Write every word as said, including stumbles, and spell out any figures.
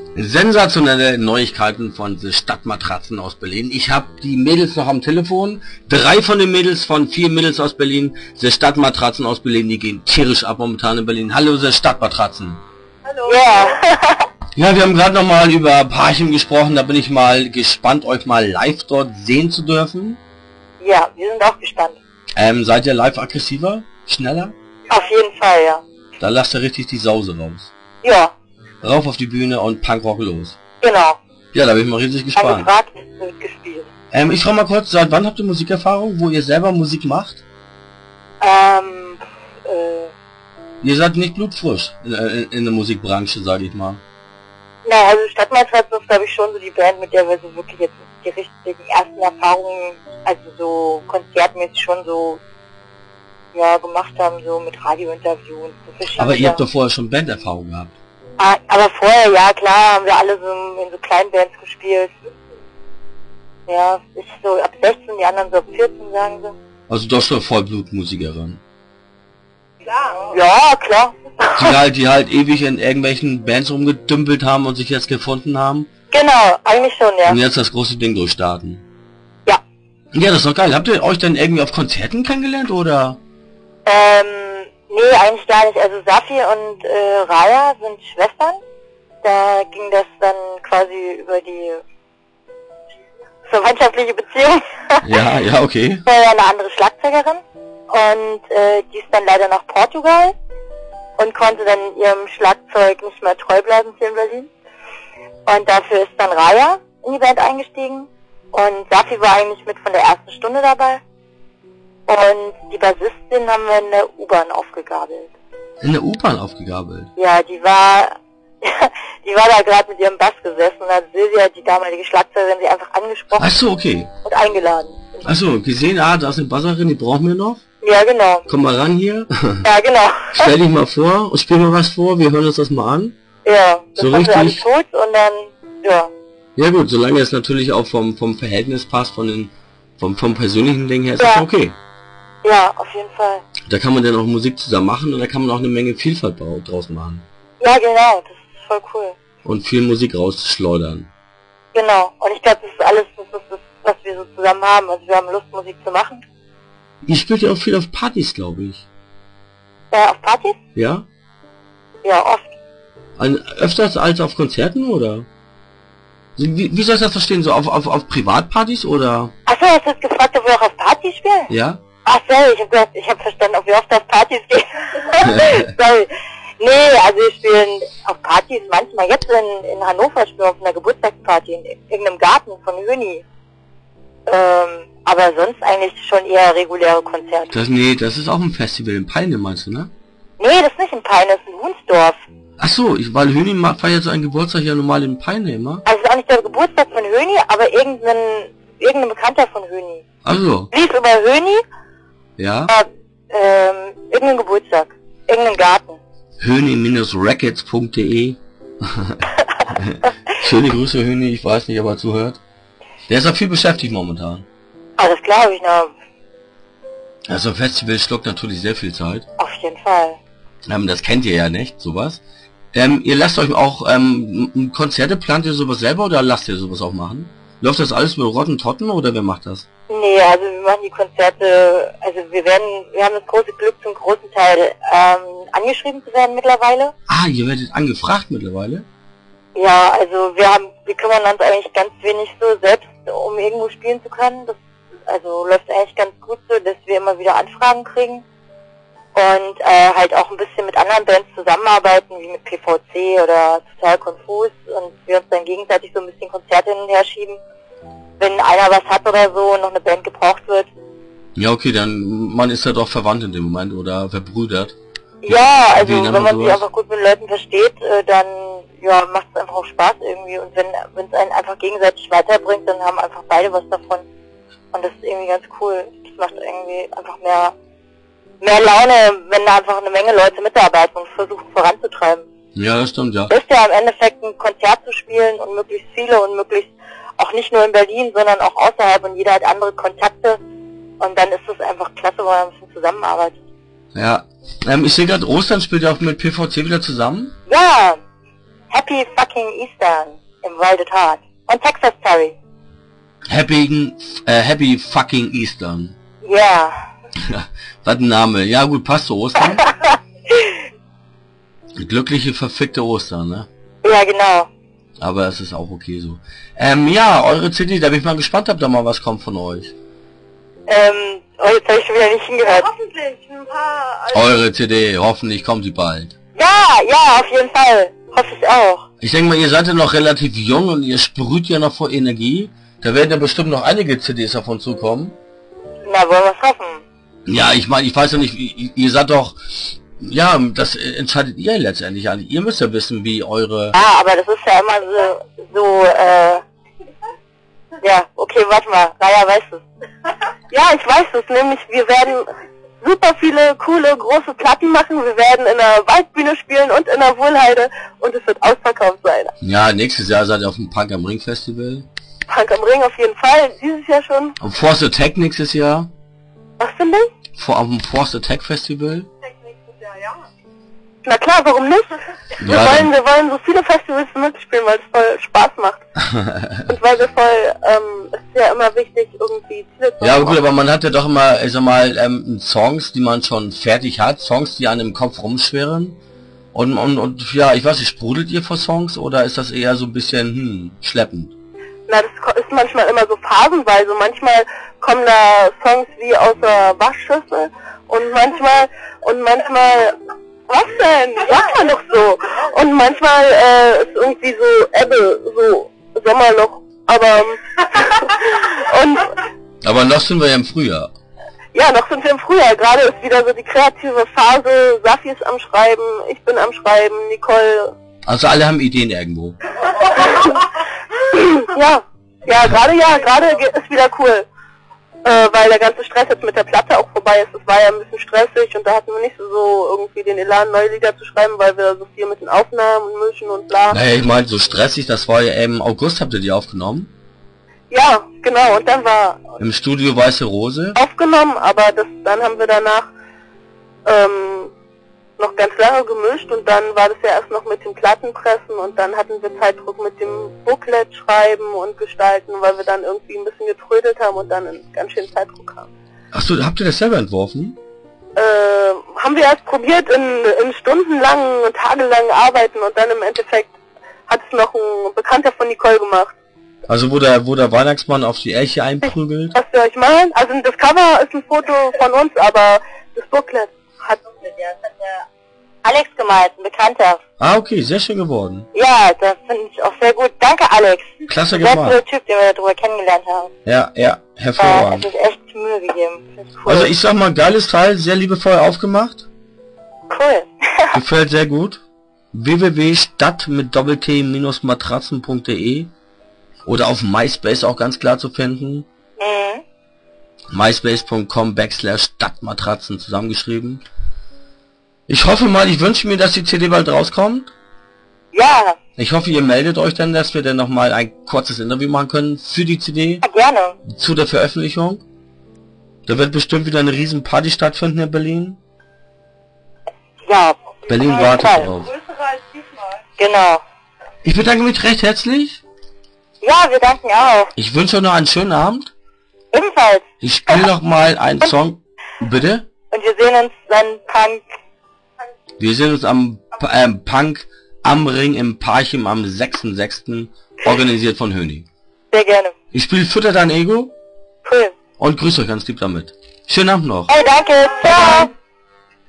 Sensationelle Neuigkeiten von The Stadtmatratzen aus Berlin. Ich habe die Mädels noch am Telefon. Drei von den Mädels von vier Mädels aus Berlin. The Stadtmatratzen aus Berlin, die gehen tierisch ab momentan in Berlin. Hallo The Stadtmatratzen. Hallo. Ja. Ja, wir haben gerade noch mal über Parchim gesprochen. Da bin ich mal gespannt, euch mal live dort sehen zu dürfen. Ja, wir sind auch gespannt. Ähm, seid ihr live aggressiver? Schneller? Auf jeden Fall, ja. Da lasst ihr richtig die Sause raus. Ja. Rauf auf die Bühne und Punkrock los. Genau. Ja, da bin ich mal riesig gespannt. Angefragt wird gespielt. Ähm, ich frage mal kurz, seit wann habt ihr Musikerfahrung, wo ihr selber Musik macht? Ähm, äh... Ihr seid nicht blutfrisch in, in, in der Musikbranche, sage ich mal. Na, also Stadtmatratzen ist, glaube ich, schon so die Band, mit der wir so wirklich jetzt die richtigen ersten Erfahrungen, also so konzertmäßig schon so, ja, gemacht haben, so mit Radiointerviews. So Aber ihr habt doch vorher schon Banderfahrung gehabt. Ah, aber vorher, ja klar, haben wir alle so in so kleinen Bands gespielt. Ja, ich so ab sechzehn, die anderen so ab vierzehn, sagen sie. Also doch schon Vollblutmusikerin. Klar. Ja, klar. Die halt, die halt ewig in irgendwelchen Bands rumgedümpelt haben und sich jetzt gefunden haben. Genau, eigentlich schon, ja. Und jetzt das große Ding durchstarten. Ja. Ja, das ist doch geil. Habt ihr euch denn irgendwie auf Konzerten kennengelernt, oder? Ähm, nee, eigentlich gar nicht. Also Safi und äh, Raya sind Schwestern. Da ging das dann quasi über die verwandtschaftliche Beziehung. Ja, ja, okay. War ja eine andere Schlagzeugerin. Und äh, die ist dann leider nach Portugal und konnte dann ihrem Schlagzeug nicht mehr treu bleiben hier in Berlin. Und dafür ist dann Raya in die Band eingestiegen. Und Safi war eigentlich mit von der ersten Stunde dabei. Und die Bassistin haben wir in der U-Bahn aufgegabelt. In der U-Bahn aufgegabelt? Ja, die war die war da gerade mit ihrem Bass gesessen und hat Silvia, die damalige Schlagzeugerin, sie einfach angesprochen. Ach so, okay. Und eingeladen. Ach so, gesehen, ah, da ist eine Basserin, die brauchen wir noch. Ja, genau. Komm mal ran hier. Ja, genau. Stell dich mal vor und spiel mal was vor, wir hören uns das mal an. Ja, das so haben wir richtig. alles tot und dann, ja. Ja gut, solange es natürlich auch vom vom Verhältnis passt, von den vom vom persönlichen Ding her, ist Ja. das okay. Ja, auf jeden Fall. Da kann man dann auch Musik zusammen machen und da kann man auch eine Menge Vielfalt bau- draus machen. Ja, genau, das ist voll cool. Und viel Musik rausschleudern. Genau. Und ich glaube, das ist alles, das ist das, was wir so zusammen haben. Also wir haben Lust, Musik zu machen. Ihr spielt ja auch viel auf Partys, glaube ich. Äh, auf Partys? Ja? Ja, oft. An, öfters als auf Konzerten, oder? Wie, wie soll ich das verstehen? So auf, auf, auf Privatpartys, oder? Achso, hast du jetzt gefragt, ob wir auch auf Partys spielen? Ja? Ach, sorry, ich hab gedacht, ich hab verstanden, ob wir oft auf Partys gehen. Sorry. Nee, also wir spielen auf Partys manchmal. Jetzt in, in Hannover spielen wir auf einer Geburtstagsparty in irgendeinem Garten von Höni. Ähm, aber sonst eigentlich schon eher reguläre Konzerte. Das, nee, das ist auch ein Festival in Peine, meinst du, ne? Nee, das ist nicht in Peine, das ist in Wunsdorf. Ach so, ich, weil Höni ma- feiert so einen Geburtstag ja normal in Peine immer. Also es ist auch nicht der Geburtstag von Höni, aber irgendein, irgendein Bekannter von Höni. Ach so, Lief über Höni, ja. äh, ähm, irgendein Geburtstag, irgendein Garten. Höni-rackets punkt de Schöne Grüße, Höni, ich weiß nicht, ob er zuhört. Der ist auch viel beschäftigt momentan. Ah, das glaube ich noch. Also ein Festival schluckt natürlich sehr viel Zeit. Auf jeden Fall. Ähm, das kennt ihr ja nicht, sowas. Ähm, ihr lasst euch auch ähm, m- Konzerte, plant ihr sowas selber oder lasst ihr sowas auch machen? Läuft das alles mit Rotten Totten oder wer macht das? Nee, also wir machen die Konzerte, also wir werden, wir haben das große Glück zum großen Teil ähm, angeschrieben zu werden mittlerweile. Ah, ihr werdet angefragt mittlerweile? Ja, also wir haben, wir kümmern uns eigentlich ganz wenig so selbst, um irgendwo spielen zu können. Das also läuft eigentlich ganz gut so, dass wir immer wieder Anfragen kriegen und äh, halt auch ein bisschen mit anderen Bands zusammenarbeiten, wie mit P V C oder Total Konfus und wir uns dann gegenseitig so ein bisschen Konzerte hin und her schieben. Wenn einer was hat oder so und noch eine Band gebraucht wird. Ja, okay, dann man ist ja doch verwandt in dem Moment oder verbrüdert. Ja, also Wie nennt wenn man man sich sowas? einfach gut mit Leuten versteht, äh, dann ja, macht es einfach auch Spaß irgendwie und wenn wenn es einen einfach gegenseitig weiterbringt, dann haben einfach beide was davon. Und das ist irgendwie ganz cool. Das macht irgendwie einfach mehr mehr Laune, wenn da einfach eine Menge Leute mitarbeiten und versuchen voranzutreiben. Ja, das stimmt, ja. Das ist ja im Endeffekt ein Konzert zu spielen und möglichst viele und möglichst auch nicht nur in Berlin, sondern auch außerhalb und jeder hat andere Kontakte und dann ist es einfach klasse, wenn man ein bisschen zusammenarbeitet. Ja. Ähm, ich sehe gerade, Ostern spielt ja auch mit P V C wieder zusammen. Ja, Happy fucking Eastern im Wild at Heart. Und Texas Terry. Happy, äh, Happy fucking Eastern. Ja. Ja, was ein Name. Ja gut, passt zu Ostern. Glückliche, verfickte Ostern, ne? Ja, genau. Aber es ist auch okay so. Ähm, ja, eure C D, da bin ich mal gespannt, ob da mal was kommt von euch. Ähm, oh, jetzt habe ich schon wieder nicht hingehört. Hoffentlich ein paar. Also Eure C D, hoffentlich kommt sie bald. Ja, ja, auf jeden Fall. Hoffe ich auch. Ich denke mal, ihr seid ja noch relativ jung und ihr sprüht ja noch vor Energie. Da werden ja bestimmt noch einige C Ds davon zukommen. Na, wollen wir es hoffen. Ja, ich meine, ich weiß ja nicht, ihr, ihr seid doch... Ja, das entscheidet ihr letztendlich an. Ihr müsst ja wissen, wie eure... Ah, aber das ist ja immer so, so, äh... Ja, okay, warte mal. Raya weiß es. Ja, ich weiß es. Nämlich, wir werden super viele coole, große Platten machen. Wir werden in der Waldbühne spielen und in der Wohlheide. Und es wird ausverkauft sein. Ja, nächstes Jahr seid ihr auf dem Punk am Ring Festival. Punk am Ring auf jeden Fall. Dieses Jahr schon. Am Force Attack nächstes Jahr. Was finde ich? Vor am Force Attack Festival. nächstes Jahr, ja. Na klar, warum nicht? Wir Ja, wollen, wir wollen so viele Festivals wie möglich spielen, weil es voll Spaß macht. Und weil wir voll, ähm, es ist ja immer wichtig, irgendwie Ziele zu Ja, haben. gut, aber man hat ja doch immer, ich sag mal, ähm, Songs, die man schon fertig hat, Songs, die einem im Kopf rumschwirren. Und, und, und ja, ich weiß nicht, sprudelt ihr vor Songs oder ist das eher so ein bisschen, hm, schleppend? Na, das ko- ist manchmal immer so phasenweise. Manchmal kommen da Songs wie aus der Waschschüssel und manchmal, und manchmal, was denn? Sagt man doch so. Und manchmal äh, ist irgendwie so Ebbe, so Sommerloch. Aber, und Aber noch sind wir ja im Frühjahr. ja, noch sind wir im Frühjahr. Gerade ist wieder so die kreative Phase. Safi ist am Schreiben, ich bin am Schreiben, Nicole. Also alle haben Ideen irgendwo. Ja, ja, gerade ja, gerade ge- ist wieder cool. Äh, weil der ganze Stress jetzt mit der Platte auch vorbei ist. Es war ja ein bisschen stressig und da hatten wir nicht so irgendwie den Elan, neue Lieder zu schreiben, weil wir so viel mit den Aufnahmen und Mischen und bla. Naja, ich meine, so stressig, das war ja im August, habt ihr die aufgenommen? Ja, genau, und dann war Im Studio Weiße Rose. aufgenommen, aber das, dann haben wir danach ähm, noch ganz lange gemischt und dann war das ja erst noch mit dem Plattenpressen und dann hatten wir Zeitdruck mit dem Booklet schreiben und gestalten, weil wir dann irgendwie ein bisschen getrödelt haben und dann einen ganz schön Zeitdruck haben. Achso, habt ihr das selber entworfen? Äh, haben wir erst probiert in, in stundenlangen und tagelangen Arbeiten und dann im Endeffekt hat es noch ein Bekannter von Nicole gemacht. Also wo der, wo der Weihnachtsmann auf die Elche einprügelt? Was wir euch meinen? Also das Cover ist ein Foto von uns, aber das Booklet hat, das hat der Alex gemalt, ein Bekannter. Ah, okay, sehr schön geworden. Ja, das finde ich auch sehr gut. Danke, Alex. Klasse Sehr cooler gemacht. Typ, den wir darüber kennengelernt haben. Ja, ja, Ja, es hervorragend. ist echt Mühe gegeben. Das ist cool. Also ich sag mal, geiles Teil, sehr liebevoll aufgemacht. cool. Gefällt sehr gut. w w w punkt stadt mit doppelt-t matratzen punkt de oder auf MySpace auch ganz klar zu finden. mhm. myspace punkt com backslash stadtmatratzen zusammengeschrieben. Ich hoffe mal, ich wünsche mir, dass die C D bald rauskommt. Ja, Ich hoffe, ihr meldet euch dann, dass wir dann nochmal ein kurzes Interview machen können für die C D, ja, gerne. zu der Veröffentlichung. Da wird bestimmt wieder eine riesen Party stattfinden in Berlin. Ja. Berlin auf jeden wartet Fall. drauf. Größere als diesmal. Genau. Ich bedanke mich recht herzlich. Ja, wir danken auch. Ich wünsche euch noch einen schönen Abend. Ebenfalls. Ich spiele noch mal einen Song. Bitte? Und wir sehen uns dann Punk. Wir sehen uns am ähm, Punk am Ring im Parchim am sechsten sechsten organisiert von Höni. Sehr gerne. Ich spiele Fütter dein Ego Cool. und grüße euch ganz lieb damit. Schönen Abend noch. Hey, danke. Ciao.